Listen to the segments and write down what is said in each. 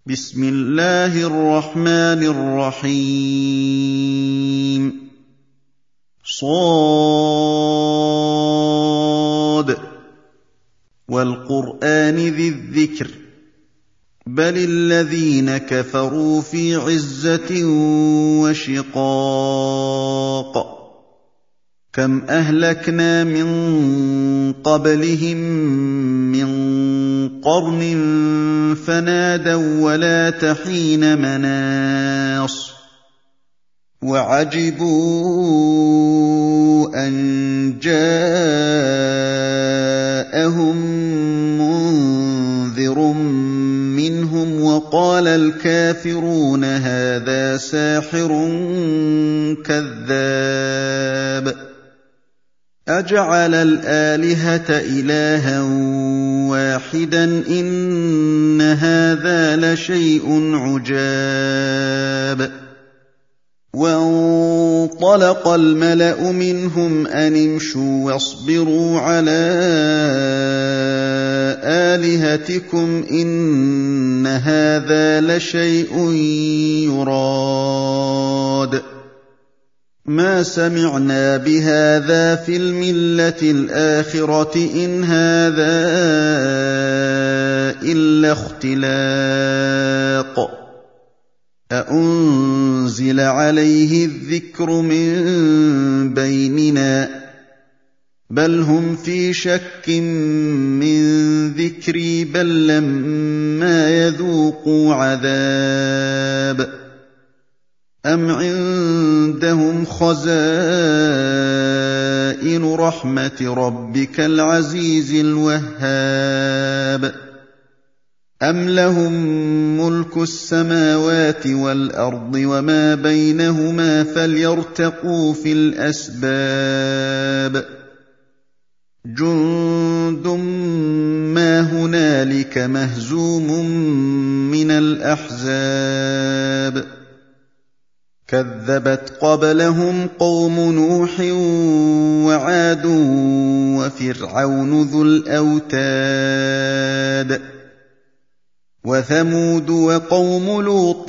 بسم الله الرحمن الرحيم ص والقرآن ذي الذكر بل الذين كفروا في عزة وشقاق كم أهلكنا من قبلهم من قرن فنادوا ولا تحين مناص وعجبوا أن جاءهم منذر منهم وقال الكافرون هذا ساحر كذاب أجعل الآلهة إلها واحدا إن هذا لشيء عجاب وانطلق الملأ منهم أن امشوا واصبروا على آلهتكم إن هذا لشيء يراد ما سمعنا بهذا في الملة الآخرة إن هذا إلا اختلاق أأنزل عليه الذكر من بيننا بل هم في شك من ذكري بل لما يذوقوا عذاب أم عندهم خزائن رحمة ربك العزيز الوهاب أم لهم ملك السماوات والأرض وما بينهما فليرتقوا في الأسباب جند ما هنالك مهزوم من الأحزاب كذبت قبلهم قوم نوح وعاد وفرعون ذو الأوتاد وثمود وقوم لوط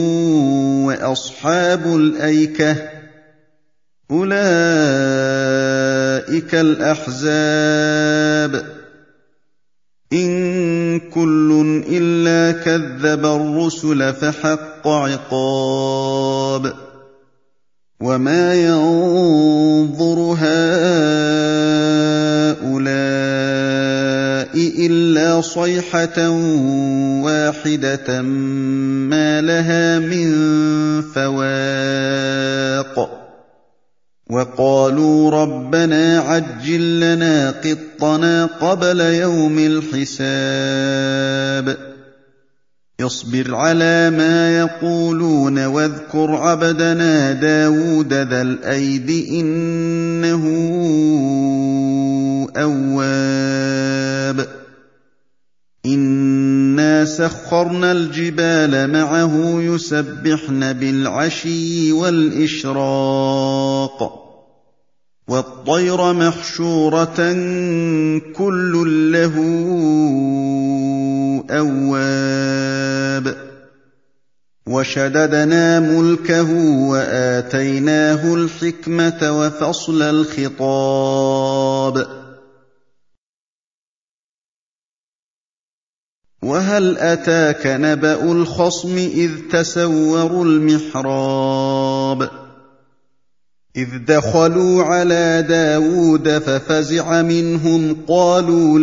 وأصحاب الأيكة أولئك الأحزاب إن كل إلا كذب الرسل فحق عقاب وما ينظر هؤلاء إلا صيحة واحدة ما لها من فواق وقالوا ربنا عجل لنا قطنا قبل يوم الحساب اصبر على ما يقولون واذكر عبدنا داود ذا الأيد إنه أواب إنا سخرنا الجبال معه يسبحن بالعشي والإشراق والطير محشورة كل له أواب وشددنا ملكه وآتيناه الحكمة وفصل الخطاب وهل أتاك نبأ الخصم إذ تسوروا المحراب إذ دخلوا على داود ففزع منهم قالوا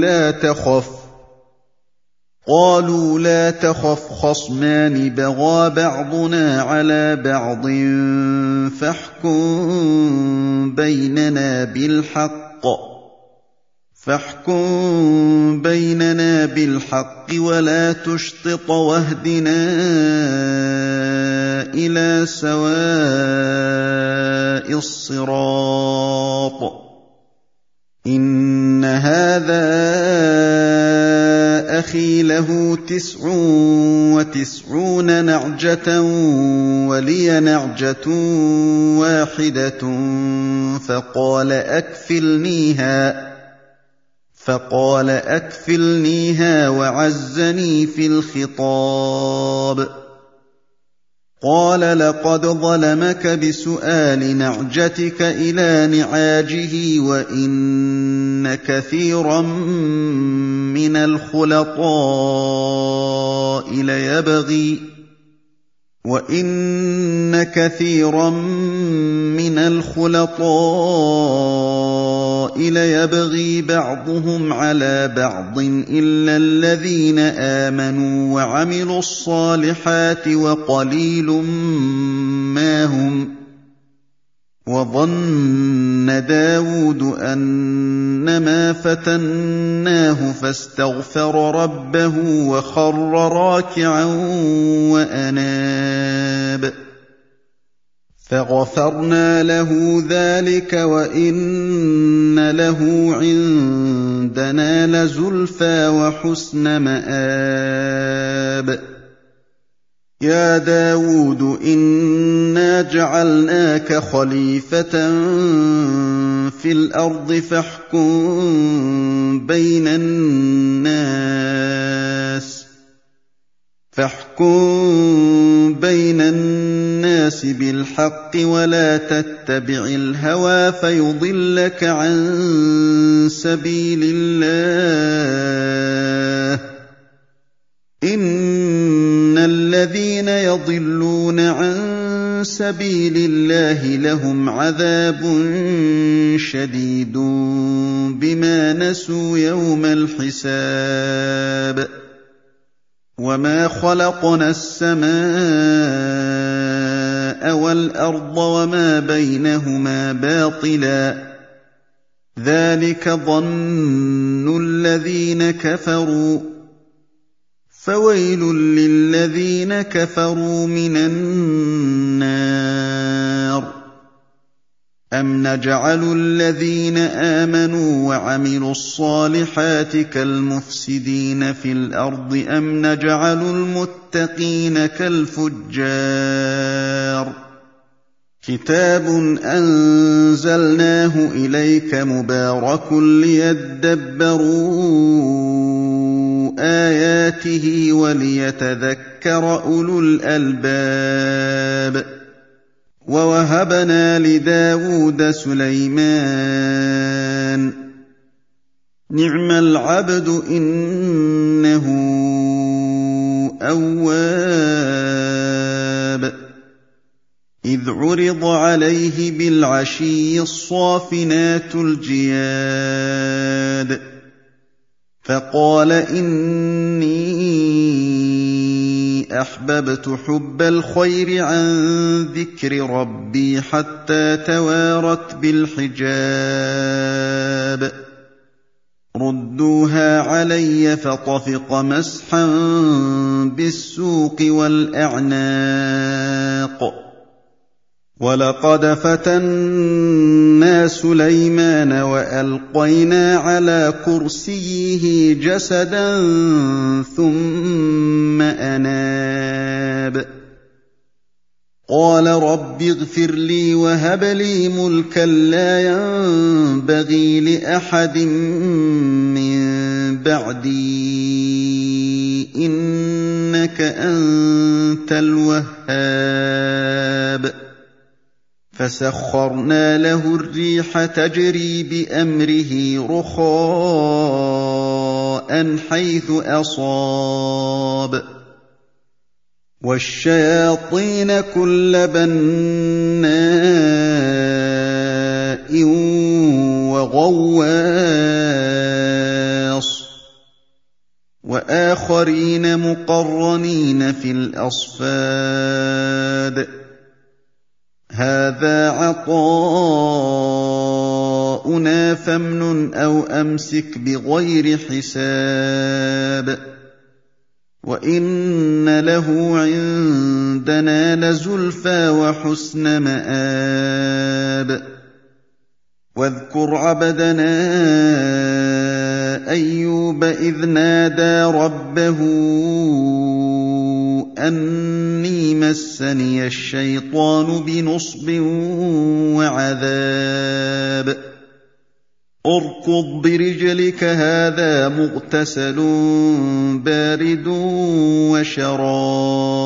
لا تخف خصمان بغى بعضنا على بعض فاحكم بيننا بالحق ولا تشطط واهدنا إلى سواء الصراط إن هذا أخي له 99 نعجة ولي نعجة واحدة فقال أكفلنيها وعزني في الخطاب خَطَابٍ قَالَ لَقَدْ ظَلَمَكَ بِسُؤَالِ نَعْجَتِكَ إِلَىٰ نِعَاجِهِ وَإِنَّ كَثِيرًا مِّنَ الْخُلَطَاءِ لَيَبْغِي بَعْضُهُمْ عَلَىٰ بَعْضٍ إِلَّا الَّذِينَ آمَنُوا وَعَمِلُوا الصَّالِحَاتِ وَقَلِيلٌ مَّا هُمْ ۗ وَظَنَّ دَاوُودُ أَنَّمَا فَتَنَّاهُ فَاسْتَغْفَرَ رَبَّهُ وَخَرَّ رَاكِعًا وَأَنَابَ فَغَفَرْنَا لَهُ ذَٰلِكَ وَإِنَّ لَهُ عِندَنَا لَزُلْفَىٰ وَحُسْنَ مَآبٍ يَا دَاوُودُ إِنَّا جَعَلْنَاكَ خَلِيفَةً فِي الْأَرْضِ فاحكم بين الناس بالحق ولا تتبع الهوى فيضلك عن سبيل الله إن الذين يضلون عن سبيل الله لهم عذاب شديد بما نسوا يوم الحساب وما خلقنا السماء والأرض وما بينهما باطلا ذلك ظن الذين كفروا فويل للذين كفروا من النار أم نجعل الذين آمنوا وعملوا الصالحات كالمفسدين في الأرض أم نجعل المتقين كالفجار كتاب أنزلناه إليك مبارك ليدبروا آياته وليتذكر أولو الألباب ووهبنا لداود سليمان نعم العبد إنه أواب إذ عرض عليه بالعشي الصافنات الجياد فقال إني أحببت حب الخير عن ذكر ربي حتى توارت بالحجاب ردوها علي فطفق مسحا بالسوق والأعناق ولقد فتنا سليمان وألقينا على كرسيه جسدا ثم أناب قال رب اغفر لي وهب لي ملكا لا ينبغي لأحد من بعدي إنك أنت الوهاب فسخرنا له الريح تجري بأمره رخاء حيث أصاب والشياطين كل بناء وغواص وآخرين مقرنين في الأصفاد هذا عطاؤنا فامنن أو أمسك بغير حساب وإن له عندنا لزلفى وحسن مآب واذكر عبدنا أيوب إذ نادى ربه أني مسني الشيطان بنصب وعذاب اركض برجلك هذا مغتسل بارد وشراب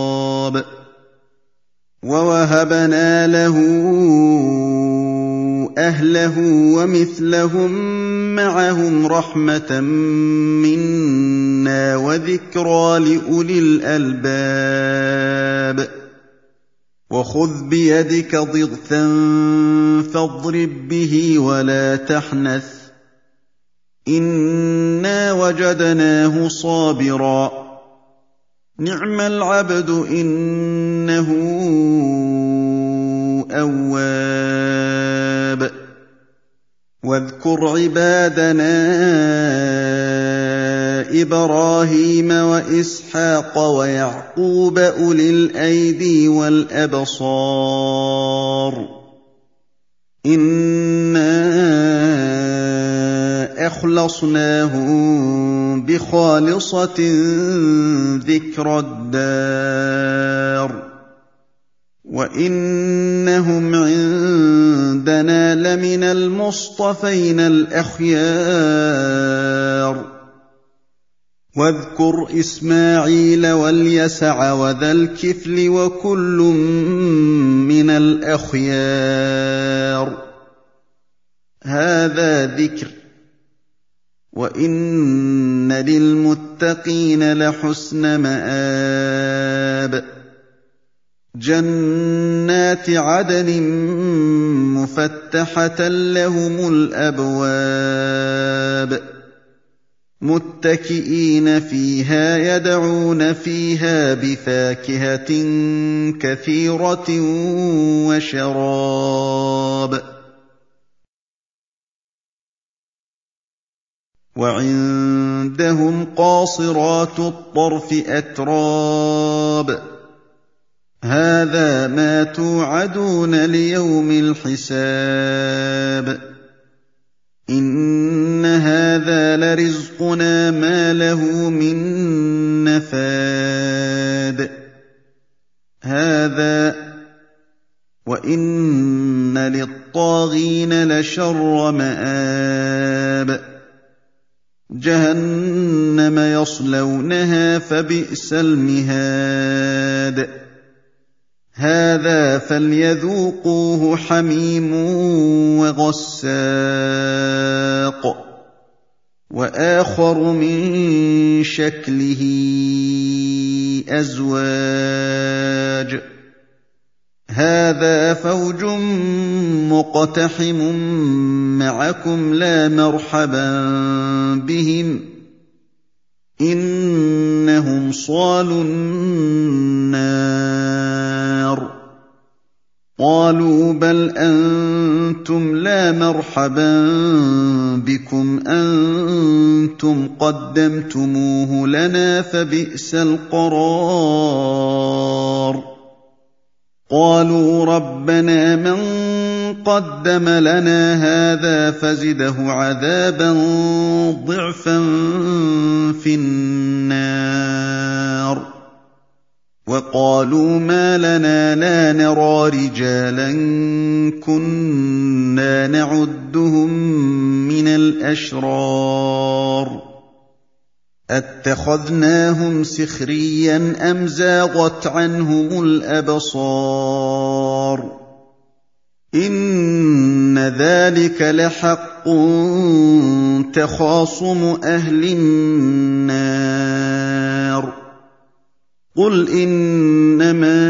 وَوَهَبْنَا لَهُ أَهْلَهُ وَمِثْلَهُم مَّعَهُمْ رَحْمَةً مِّنَّا وَذِكْرَىٰ لِأُولِي الْأَلْبَابِ وَخُذْ بِيَدِكَ ضِغْثًا فَاضْرِب بِّهِ وَلَا تَحْنَثْ ۗ إِنَّا وَجَدْنَاهُ صَابِرًا نِّعْمَ الْعَبْدُ إِنَّهُ أَوَّابٌ وَاذْكُرْ عِبَادَنَا إِبْرَاهِيمَ وَإِسْحَاقَ وَيَعْقُوبَ أُولِي الْأَيْدِي وَالْأَبْصَارِ إِنَّا أَخْلَصْنَاهُم بِخَالِصَةٍ ذِكْرَى الدَّارِ وَإِنَّهُمْ عِندَنَا لَمِنَ الْمُصْطَفَيْنَ الْأَخْيَارِ وَاذْكُرْ إِسْمَاعِيلَ وَالْيَسَعَ وَذَا الْكِفْلِ وَكُلٌّ مِّنَ الْأَخْيَارِ هَٰذَا ذِكْرٌ وَإِنَّ لِلْمُتَّقِينَ لَحُسْنَ مَآبٍ جَنَّاتِ عَدْنٍ مُّفَتَّحَةً لَّهُمُ الْأَبْوَابُ مُتَّكِئِينَ فِيهَا يَدْعُونَ فِيهَا بِفَاكِهَةٍ كَثِيرَةٍ وَشَرَابٍ وَعِندَهُمْ قَاصِرَاتُ الطَّرْفِ أَتْرَابٌ هَٰذَا مَا تُوعَدُونَ لِيَوْمِ الْحِسَابِ إِنَّ هَٰذَا لَرِزْقُنَا مَا لَهُ مِن نَّفَادٍ هَٰذَا وَإِنَّ لِلطَّاغِينَ لَشَرَّ مَآبٍ جَهَنَّمَ يَصْلَوْنَهَا فَبِئْسَ الْمِهَادُ هَٰذَا فَلْيَذُوقُوهُ حَمِيمٌ وَغَسَّاقٌ وَآخَرُ مِن شَكْلِهِ أَزْوَاجٌ هَٰذَا فَوْجٌ مُّقْتَحِمٌ مَّعَكُمْ لَا مَرْحَبًا بِهِمْ ۚ إِنَّهُمْ صَالُو النَّارِ قَالُوا بَلْ أَنتُمْ لَا مَرْحَبًا بِكُمْ أَنتُمْ قَدَّمْتُمُوهُ لَنَا فَبِئْسَ الْقَرَارُ قَالُوا رَبَّنَا مَن قَدَّمَ لَنَا هَٰذَا فَزِدْهُ عَذَابًا ضِعْفًا فِي النَّارِ وَقَالُوا مَا لَنَا لَا نَرَىٰ رِجَالًا كُنَّا نَعُدُّهُم مِّنَ الْأَشْرَارِ أَتَّخَذْنَاهُمْ سِخْرِيًّا أَمْ زَاغَتْ عَنْهُمُ الْأَبْصَارُ إِنَّ ذَٰلِكَ لَحَقٌّ تَخَاصُمُ أَهْلِ النَّارِ قُلْ إِنَّمَا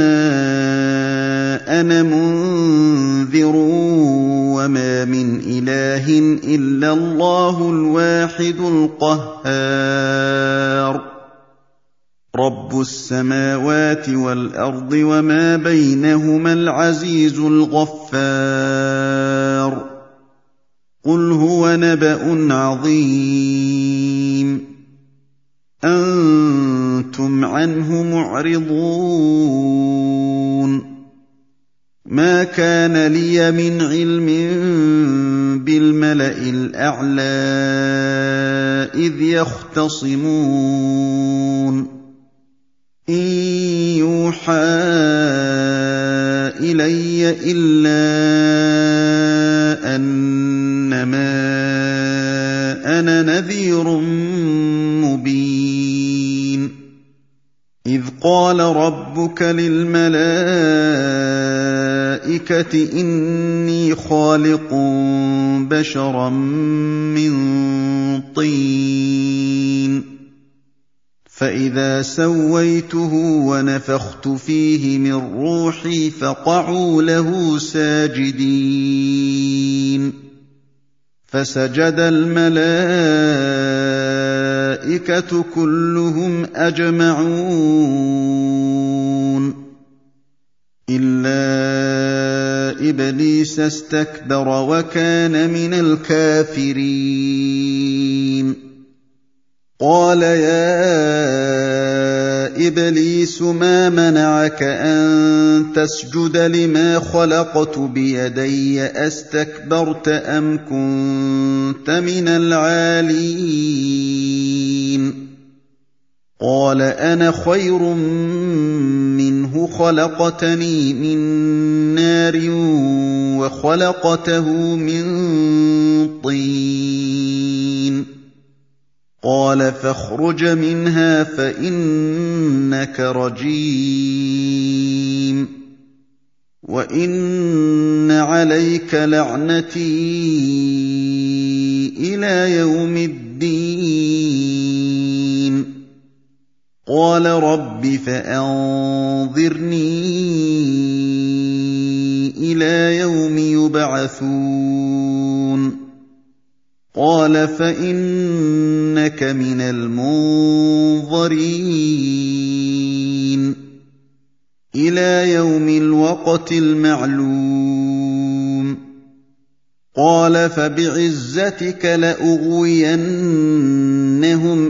أَنَا مُنذِرٌ وَمَا مِنْ إِلَٰهٍ إِلَّا اللَّهُ الْوَاحِدُ الْقَهَّارُ رَبُّ السَّمَاوَاتِ وَالْأَرْضِ وَمَا بَيْنَهُمَا الْعَزِيزُ الْغَفَّارُ قُلْ هُوَ نَبَأٌ عَظِيمٌ أَنتُمْ عَنْهُ مُعْرِضُونَ مَا كَانَ لِيَ مِنْ عِلْمٍ بِالْمَلَإِ الْأَعْلَىٰ إِذْ يَخْتَصِمُونَ إِن يُوحَىٰ إِلَيَّ إِلَّا أَنَّمَا أَنَا نَذِيرٌ مُّبِينٌ إِذْ قَالَ قَالَ رَبُّكَ لِلْمَلَائِكَةِ إِنِّي خَالِقٌ بَشَرًا مِّن طِينٍ فَإِذَا سَوَّيْتُهُ وَنَفَخْتُ فِيهِ مِن رُّوحِي فَقَعُوا لَهُ سَاجِدِينَ فَسَجَدَ الْمَلَائِكَةُ كُلُّهُمْ أَجْمَعُونَ إِلَّا إِبْلِيسَ اسْتَكْبَرَ وَكَانَ مِنَ الْكَافِرِينَ قَالَ يَا إِبْلِيسُ مَا مَنَعَكَ أَن تَسْجُدَ لِمَا خَلَقْتُ بِيَدَيَّ أَسْتَكْبَرْتَ أَمْ كُنتَ مِنَ الْعَالِينَ قَالَ أَنَا خَيْرٌ مِّنْهُ خَلَقْتَنِي مِن نَّارٍ وَخَلَقْتَهُ مِن طِينٍ قَالَ فَاخْرُجْ مِنْهَا فَإِنَّكَ رَجِيمٌ وَإِنَّ عَلَيْكَ لَعْنَتِي إِلَىٰ يَوْمِ الدِّينِ قَالَ رَبِّ فَأَنظِرْنِي إِلَىٰ يَوْمِ يُبْعَثُونَ قَالَ فَإِنَّكَ مِنَ الْمُنظَرِينَ إِلَىٰ يَوْمِ الْوَقْتِ الْمَعْلُومِ قَالَ فَبِعِزَّتِكَ لَأُغْوِيَنَّهُمْ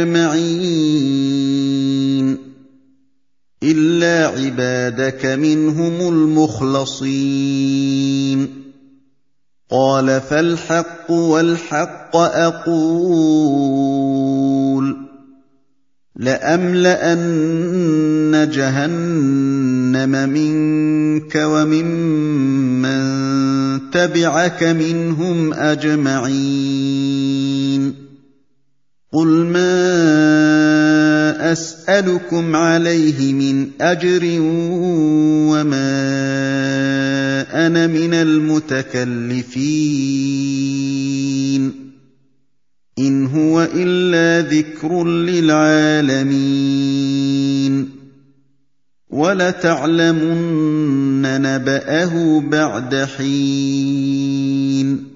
أَجْمَعِينَ إِلَّا عِبَادَكَ مِنْهُمُ الْمُخْلَصِينَ قَالَ فَالْحَقُّ وَالْحَقَّ أَقُولُ لَأَمْلَأَنَّ جَهَنَّمَ مِنكَ وَمِمَّن تَبِعَكَ مِنْهُمْ أَجْمَعِينَ قُلْ مَا أَسْأَلُكُمْ عَلَيْهِ مِنْ أَجْرٍ وَمَا أَنَا مِنَ الْمُتَكَلِّفِينَ إِنْ هُوَ إِلَّا ذِكْرٌ لِّلْعَالَمِينَ وَلَتَعْلَمُنَّ نَبَأَهُ بَعْدَ حِينٍ